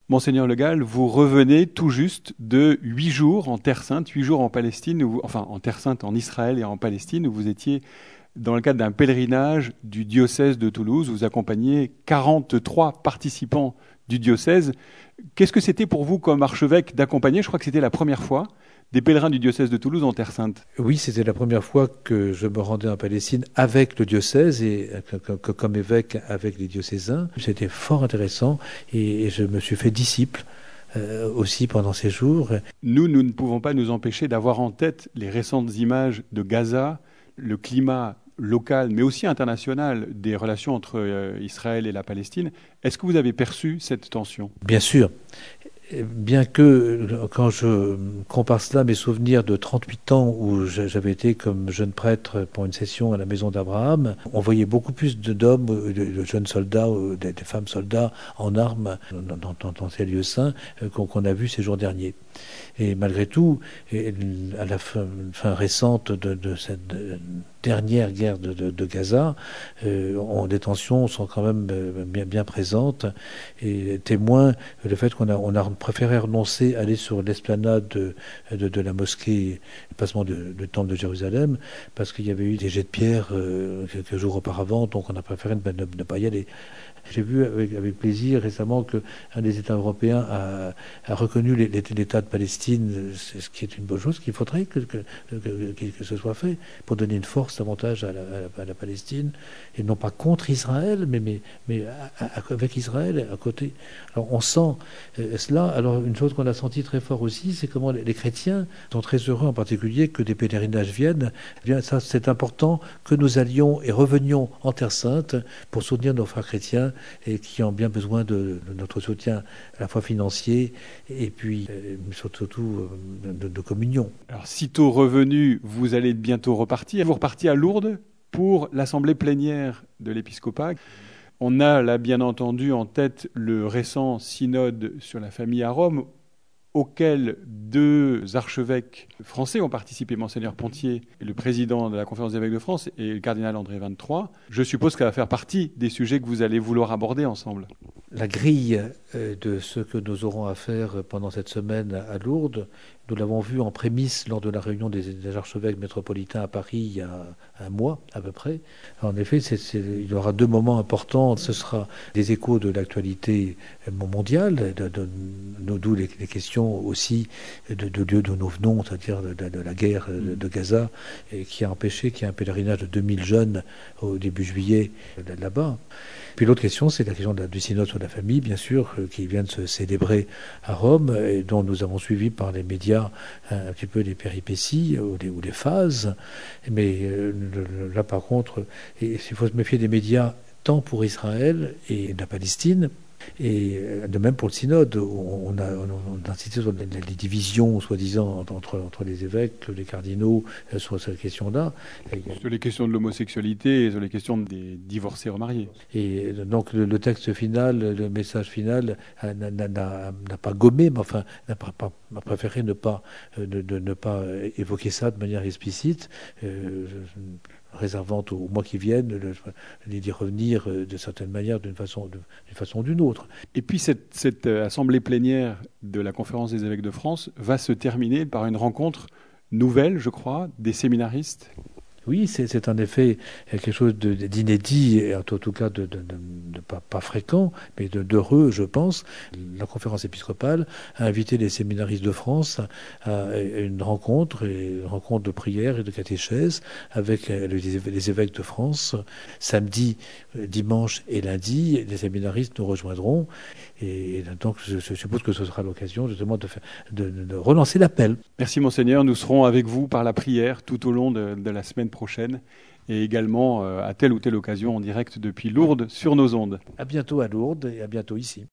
Monseigneur Le Gall, vous revenez tout juste de 8 jours en Terre Sainte, 8 jours en Palestine, en Terre Sainte, en Israël et en Palestine, où vous étiez dans le cadre d'un pèlerinage du diocèse de Toulouse. Vous accompagnez 43 participants du diocèse. Qu'est-ce que c'était pour vous comme archevêque d'accompagner, je crois que c'était la première fois, des pèlerins du diocèse de Toulouse en Terre Sainte? Oui, c'était la première fois que je me rendais en Palestine avec le diocèse et comme évêque avec les diocésains. C'était fort intéressant et je me suis fait disciple aussi pendant ces jours. Nous ne pouvons pas nous empêcher d'avoir en tête les récentes images de Gaza, le climat local, mais aussi international, des relations entre Israël et la Palestine. Est-ce que vous avez perçu cette tension? Bien sûr. Bien que, quand je compare cela à mes souvenirs de 38 ans où j'avais été comme jeune prêtre pour une session à la maison d'Abraham, on voyait beaucoup plus d'hommes, de jeunes soldats, des femmes soldats en armes dans ces lieux saints qu'on a vus ces jours derniers. Et malgré tout, à la fin récente de cette dernière guerre de Gaza, des tensions sont quand même bien présentes et témoignent le fait qu'on a préféré renoncer à aller sur l'esplanade de la mosquée, le passement du temple de Jérusalem, parce qu'il y avait eu des jets de pierre quelques jours auparavant, donc on a préféré ne pas y aller. J'ai vu avec plaisir récemment qu'un des États européens a reconnu l'État de Palestine, ce qui est une bonne chose, qu'il faudrait que ce soit fait pour donner une force davantage à la Palestine, et non pas contre Israël, mais avec Israël à côté. Alors on sent cela. Alors une chose qu'on a senti très fort aussi, c'est comment les chrétiens sont très heureux en particulier que des pèlerinages viennent. Eh bien, ça, c'est important que nous allions et revenions en Terre Sainte pour soutenir nos frères chrétiens et qui ont bien besoin de notre soutien à la fois financier et puis surtout de communion. Alors, sitôt revenu, vous allez bientôt repartir. Vous repartez à Lourdes pour l'assemblée plénière de l'épiscopat. On a là, bien entendu, en tête le récent synode sur la famille à Rome, auquel 2 archevêques français ont participé, Monseigneur Pontier, le président de la Conférence des évêques de France, et le cardinal André XXIII. Je suppose que ça va faire partie des sujets que vous allez vouloir aborder ensemble. La grille de ce que nous aurons à faire pendant cette semaine à Lourdes, nous l'avons vu en prémisse lors de la réunion des archevêques métropolitains à Paris il y a un mois à peu près. En effet, il y aura 2 moments importants. Ce sera des échos de l'actualité mondiale, d'où les questions aussi de lieu d'où nous venons, c'est-à-dire de la guerre de Gaza, qui a empêché qu'il y ait un pèlerinage de 2000 jeunes au début juillet là-bas. Puis l'autre question, c'est la question du synode sur la famille, bien sûr, qui vient de se célébrer à Rome, et dont nous avons suivi par les médias un petit peu les péripéties ou les phases. Mais là, par contre, il faut se méfier des médias tant pour Israël et la Palestine, et de même pour le synode. On a insisté sur les divisions, soi-disant, entre les évêques, les cardinaux, sur cette question-là. Sur les questions de l'homosexualité et sur les questions des divorcés remariés. Et donc le texte final, le message final n'a pas gommé, mais enfin n'a préféré ne pas évoquer ça de manière explicite, réservant au mois qui viennent d'y revenir de certaine manière, d'une façon ou d'une autre. Et puis cette assemblée plénière de la Conférence des évêques de France va se terminer par une rencontre nouvelle, je crois, des séminaristes. Oui, c'est en effet quelque chose d'inédit, et en tout cas de pas fréquent, mais d'heureux, je pense. La conférence épiscopale a invité les séminaristes de France à une rencontre de prière et de catéchèse avec les évêques de France. Samedi, dimanche et lundi, les séminaristes nous rejoindront. Et donc, je suppose que ce sera l'occasion justement de relancer l'appel. Merci Monseigneur, nous serons avec vous par la prière tout au long de la semaine prochaine et également à telle ou telle occasion en direct depuis Lourdes sur nos ondes. À bientôt à Lourdes et à bientôt ici.